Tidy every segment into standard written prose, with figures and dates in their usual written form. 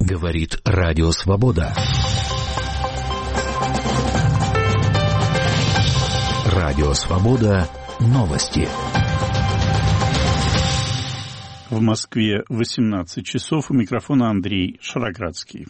Говорит Радио Свобода. Радио Свобода. Новости. В Москве 18 часов. У микрофона Андрей Шароградский.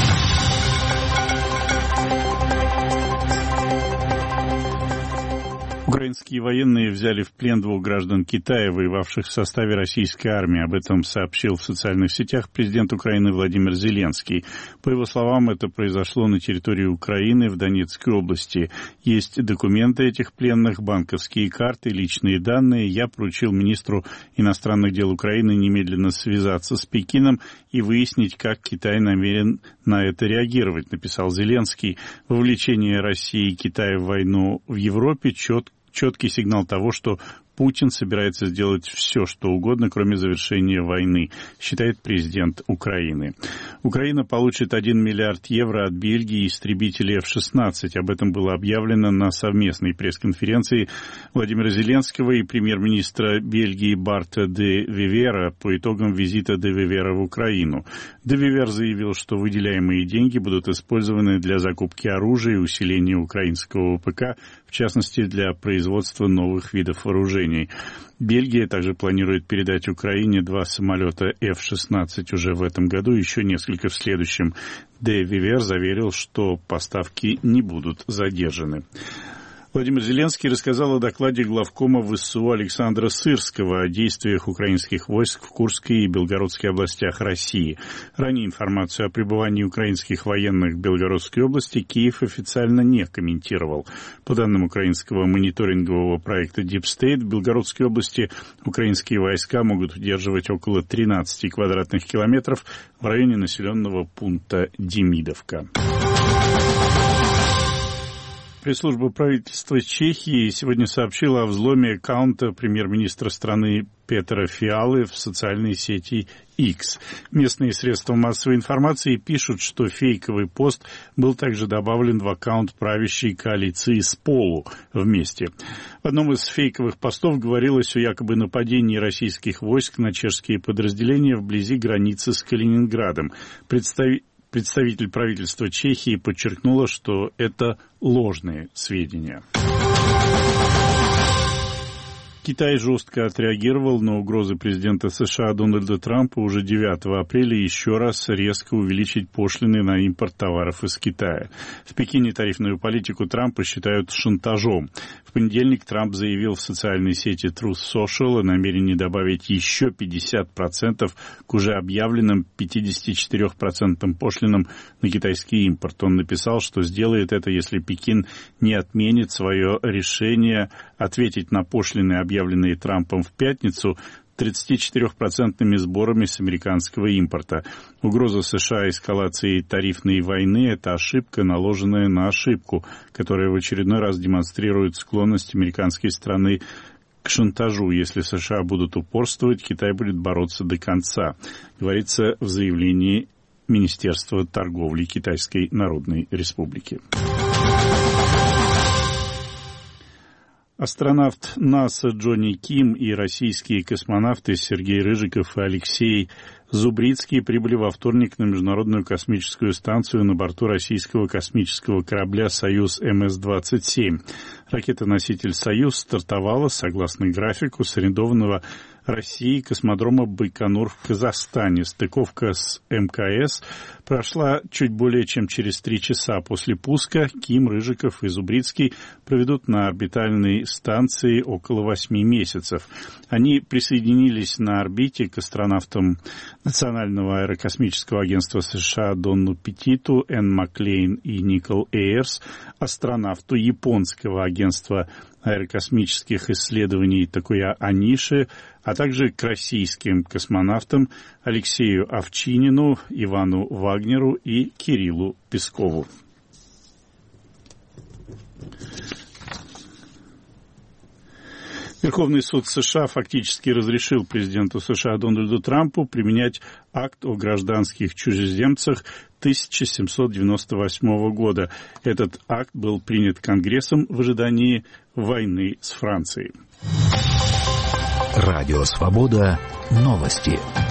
Украинские военные взяли в плен 2 граждан Китая, воевавших в составе российской армии. Об этом сообщил в социальных сетях президент Украины Владимир Зеленский. По его словам, это произошло на территории Украины в Донецкой области. Есть документы этих пленных, банковские карты, личные данные. Я поручил министру иностранных дел Украины немедленно связаться с Пекином и выяснить, как Китай намерен на это реагировать, написал Зеленский. Вовлечение России и Китая в войну в Европе четкий сигнал того, что Путин собирается сделать все, что угодно, кроме завершения войны, считает президент Украины. Украина получит 1 миллиард евро от Бельгии истребителей F-16. Об этом было объявлено на совместной пресс-конференции Владимира Зеленского и премьер-министра Бельгии Барта де Вивера по итогам визита де Вивера в Украину. Де Вивер заявил, что выделяемые деньги будут использованы для закупки оружия и усиления украинского ВПК, в частности, для производства новых видов вооружений. Бельгия также планирует передать Украине 2 самолета F-16 уже в этом году, еще несколько в следующем. Де Вивер заверил, что поставки не будут задержаны. Владимир Зеленский рассказал о докладе главкома ВСУ Александра Сырского о действиях украинских войск в Курской и Белгородской областях России. Ранее информацию о пребывании украинских военных в Белгородской области Киев официально не комментировал. По данным украинского мониторингового проекта Deep State, в Белгородской области украинские войска могут удерживать около 13 квадратных километров в районе населенного пункта Демидовка. Пресс-служба правительства Чехии сегодня сообщила о взломе аккаунта премьер-министра страны Петра Фиалы в социальной сети X. Местные средства массовой информации пишут, что фейковый пост был также добавлен в аккаунт правящей коалиции СПОЛУ вместе. В одном из фейковых постов говорилось о якобы нападении российских войск на чешские подразделения вблизи границы с Калининградом. Представитель правительства Чехии подчеркнула, что это ложные сведения. Китай жестко отреагировал на угрозы президента США Дональда Трампа уже 9 апреля еще раз резко увеличить пошлины на импорт товаров из Китая. В Пекине тарифную политику Трампа считают шантажом. В понедельник Трамп заявил в социальной сети Truth Social о намерении добавить еще 50% к уже объявленным 54% пошлинам на китайский импорт. Он написал, что сделает это, если Пекин не отменит свое решение ответить на пошлины, объявленные Трампом в пятницу, 34% сборами с американского импорта. Угроза США эскалации тарифной войны – это ошибка, наложенная на ошибку, которая в очередной раз демонстрирует склонность американской страны к шантажу. Если США будут упорствовать, Китай будет бороться до конца, говорится в заявлении Министерства торговли Китайской Народной Республики. Астронавт НАСА Джонни Ким и российские космонавты Сергей Рыжиков и Алексей Зубрицкий прибыли во вторник на Международную космическую станцию на борту российского космического корабля «Союз МС-27». Ракета-носитель «Союз» стартовала, согласно графику, с арендованного России космодрома Байконур в Казахстане. Стыковка с МКС прошла чуть более чем через 3 часа. После пуска Ким, Рыжиков и Зубрицкий проведут на орбитальной станции около 8 месяцев. Они присоединились на орбите к астронавтам Национального аэрокосмического агентства США Донну Петиту, Энн Маклейн и Никол Эйерс, астронавту японского агентства аэрокосмических исследований Такуя Аниши, а также к российским космонавтам Алексею Овчинину, Ивану Вагнеру и Кириллу Пескову. Верховный суд США фактически разрешил президенту США Дональду Трампу применять акт о гражданских чужеземцах 1798 года. Этот акт был принят Конгрессом в ожидании войны с Францией. Радио «Свобода». Новости.